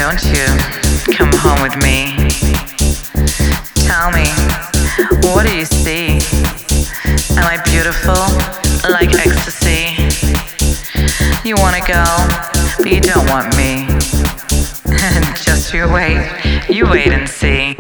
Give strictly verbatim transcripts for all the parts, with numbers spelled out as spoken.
don't you come home with me? Tell me, what do you see? Am I beautiful, like ecstasy? You wanna go, but you don't want me. Just you wait, you wait and see.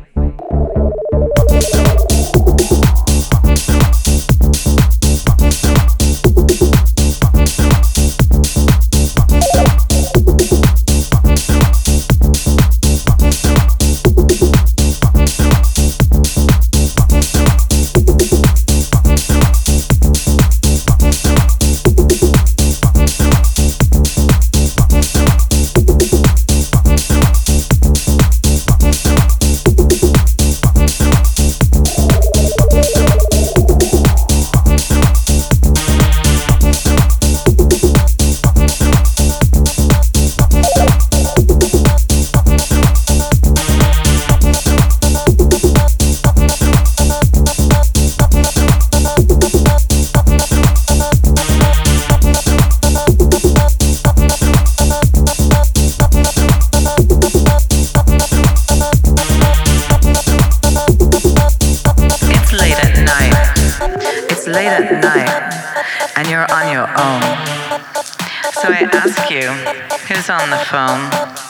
Late at night, and you're on your own. So I ask you, who's on the phone?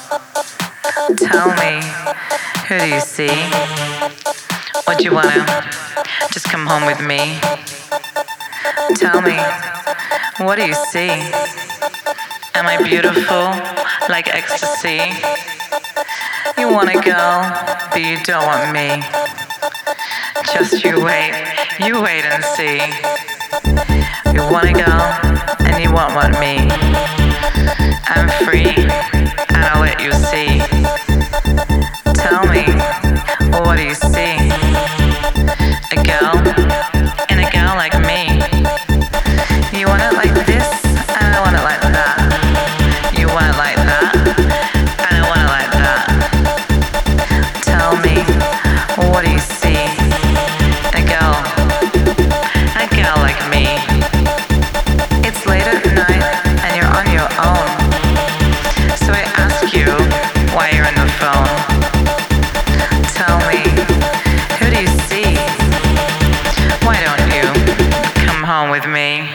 Tell me, who do you see? Would you wanna just come home with me? Tell me, what do you see? Am I beautiful, like ecstasy? You wanna go, but you don't want me. Just you wait, you wait and see. You wanna go, and you won't want me. I'm free, and I'll let you see. Tell me, what do you see? A girl, and a girl like me. You want it like this, and I want it like that. You want it like that, and I want it like that. Tell me, what do you see? A girl, a girl like me. It's late at night and you're on your own. So I ask you why you're on the phone. Tell me, who do you see? Why don't you come home with me?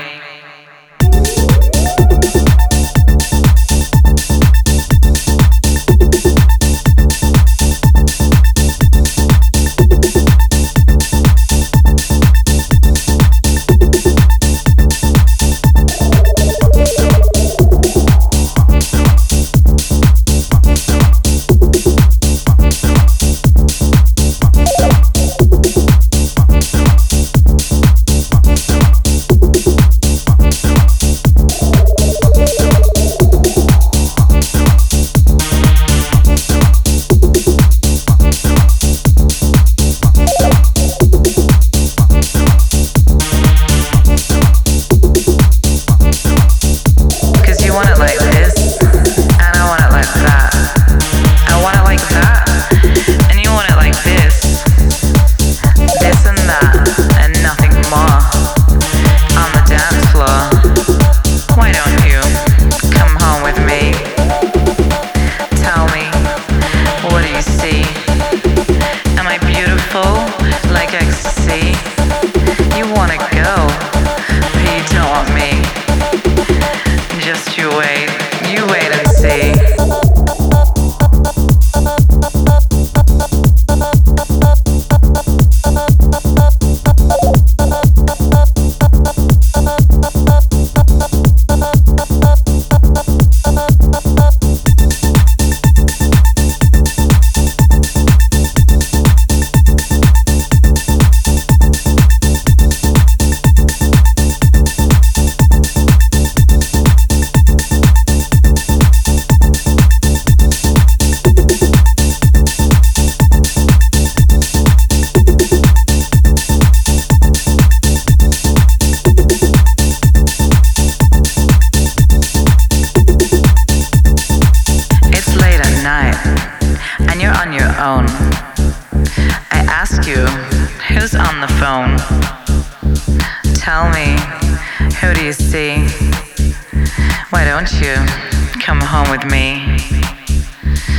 Tell me, who do you see? Why don't you come home with me?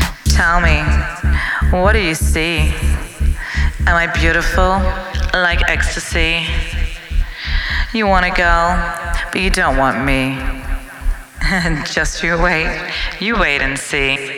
tell me, what do you see? Am I beautiful, like ecstasy? You want to go, but you don't want me. Just you wait, you wait and see.